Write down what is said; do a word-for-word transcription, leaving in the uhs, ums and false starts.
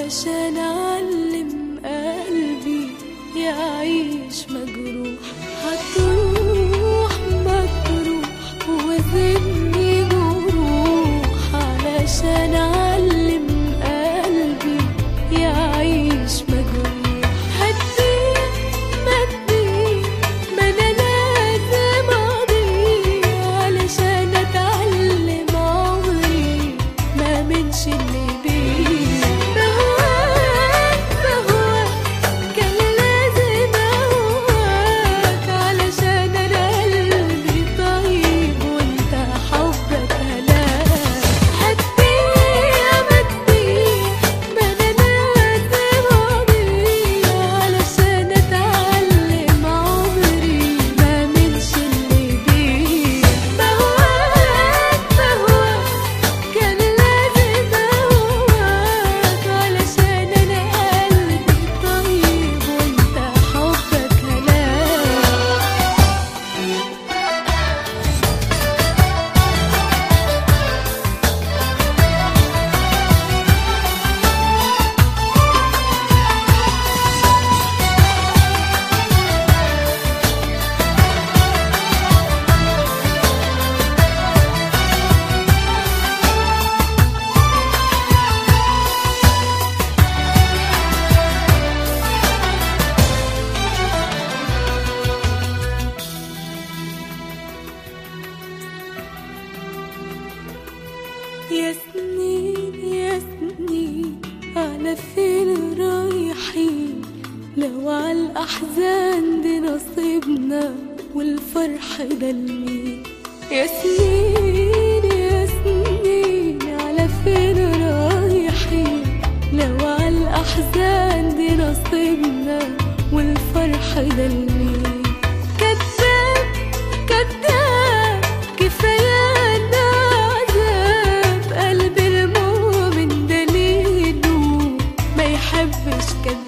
علشان أعلم قلبي يعيش مجروح. هتروح مجروح وذني جروح علشان أعلم قلبي يعيش مجروح. هتضيع ما تضيع ما أنا لازم أضيع علشان أتعلم عمري ما منش اللي بيه. بهواك بهواك كان لازم أهواك علشان أنا قلبي طيب وأنت حبك هلاك. هتضيع ما تضيع ما أنا لازم أضيع علشان أتعلم عمري ما منش اللي بيه. بهواك بهواك كان لازم أهواك علشان أنا قلبي طيب وأنت حبك هلاك. يا سنين يا سنين على فين رايحين؟ لو عالأحزان دي نصيبنا والفرح ده لمين؟ يا سنين يا سنين على فين رايحين؟ لو عالأحزان دي نصيبنا والفرح ده لمين؟ كداب كداب كفايانا عذاب قلب المؤمن دليله ما يحبش كداب.